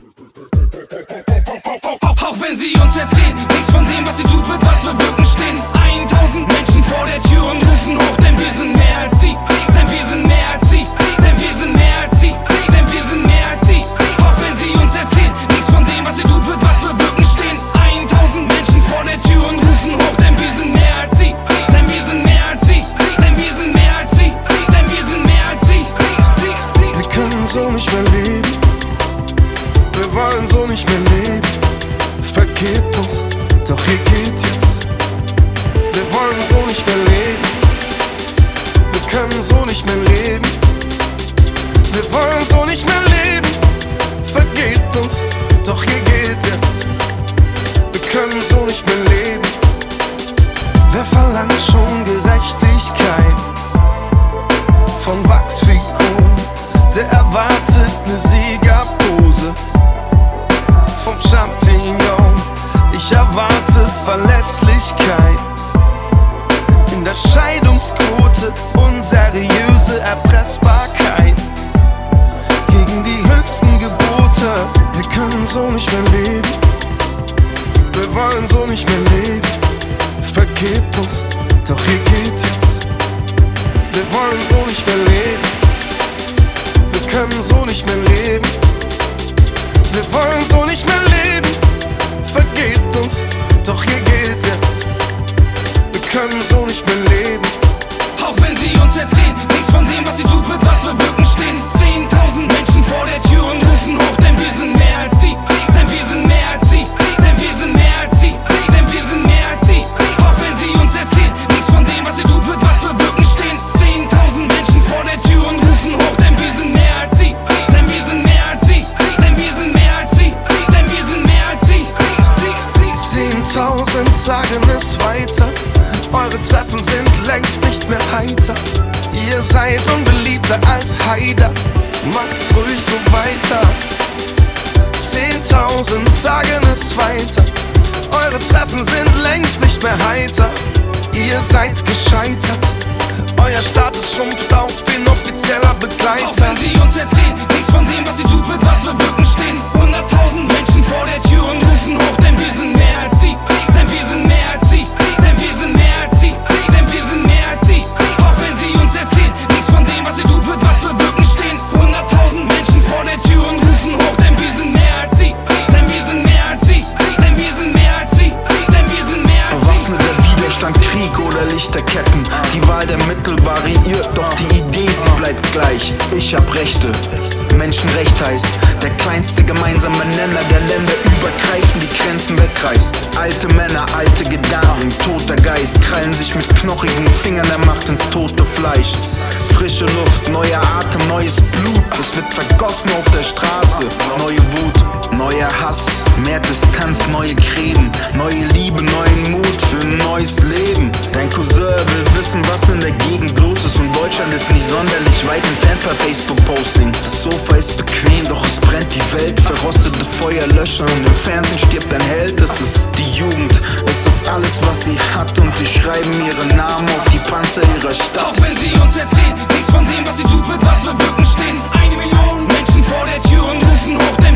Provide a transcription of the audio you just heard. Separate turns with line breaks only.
Auch wenn sie uns erzählen, nichts von dem, was sie tut, wird was bewirken, stehen 1000 Menschen vor der Tür und rufen hoch, denn wir sind mehr als sie, denn wir sind mehr als sie, denn wir sind mehr als sie, denn wir sind mehr als sie. Auch wenn sie uns erzählen, nichts von dem, was sie tut, wird was bewirken, stehen 1000 Menschen vor der Tür und rufen hoch, denn wir sind mehr als sie, denn wir sind mehr als sie, denn wir sind mehr als sie, denn wir sind mehr als sie.
Wir können so nicht mehr leben, wir wollen so nicht mehr leben. Vergebt uns, doch ihr geht jetzt. Wir wollen so nicht mehr leben, wir können so nicht mehr leben. Wir wollen so nicht mehr leben. Vergebt uns, doch ihr geht jetzt. Wir können so nicht mehr leben. Wer verlangt schon Gerechtigkeit von Wachsfiguren? Der erwartet ne Siegerpose vom Champignon. Ich erwarte Verlässlichkeit in der Scheidungsquote, unseriöse Erpressbarkeit gegen die höchsten Gebote. Wir können so nicht mehr leben, wir wollen so nicht mehr leben. Vergebt uns, doch ihr geht jetzt. Wir wollen so nicht mehr leben, wir können so nicht mehr leben. Wir wollen so nicht mehr leben. Vergebt uns, doch ihr geht jetzt. Wir können so nicht mehr leben.
Auch wenn sie uns erzählen, nichts von dem, was sie tut, wird was bewirken, stehen 10.000 Menschen vor der Tür und rufen hoch, denn wir sind mehr als sie, denn wir sind mehr als sie, denn wir sind mehr als sie, denn wir sind mehr als sie. Auch wenn sie uns erzählen, nichts von dem, was sie tut, wird was bewirken, stehen 10.000 Menschen vor der Tür und rufen hoch, denn wir sind mehr als sie, denn wir sind mehr als sie, denn wir sind mehr als sie, denn wir sind mehr als sie.
10.000 sagen es weiter, eure Treffen sind längst nicht mehr heiter. Ihr seid unbeliebter als Haider, macht ruhig so weiter. 10.000 sagen es weiter, eure Treffen sind längst nicht mehr heiter. Ihr seid gescheitert, euer Status schrumpft auf inoffizieller Begleiter.
Auch wenn sie uns erzählen, nichts von dem, was sie tut, wird was bewirken, stehen 100.000 Menschen vor der Tür und rufen hoch, denn wir sind mehr als sie, denn wir sind mehr als sie, denn wir sind mehr als sie, denn wir sind mehr als sie. Auch wenn sie uns erzählen, nichts von dem, was sie tut, wird was bewirken, stehen 100.000 Menschen vor der Tür und rufen hoch, denn wir sind mehr als sie, denn wir sind mehr als sie, denn wir sind mehr als sie, denn wir sind mehr als sie.
Bewaffneter Widerstand, Krieg oder Lichterketten. Die Wahl der Mittel variiert, doch die Idee, sie bleibt gleich. Ich hab Rechte. Menschenrecht heißt, der kleinste gemeinsame Nenner, der länderübergreifend die Grenzen wegreißt. Alte Männer, alte Gedanken, toter Geist, krallen sich mit knochigen Fingern der Macht ins tote Fleisch. Frische Luft, neuer Atem, neues Blut, es wird vergossen auf der Straße. Neue Wut, neuer Hass, mehr Distanz, neue Gräben, neue Liebe, neuen Mut für ein neues Leben. Dein Cousin will wissen, was in der Gegend los ist, und Deutschland ist nicht sonderlich weit entfernt per Facebook-Posting. Das Sofa ist bequem, doch es brennt die Welt. Verrostete Feuerlöscher und im Fernsehen stirbt ein Held. Es ist die Jugend, es ist alles, was sie hat, und sie schreiben ihren Namen auf die Panzer ihrer Stadt.
Auch wenn sie uns erzählen, nichts von dem, was sie tut, wird was bewirken, stehen 1 Million Menschen vor der Tür und rufen hoch,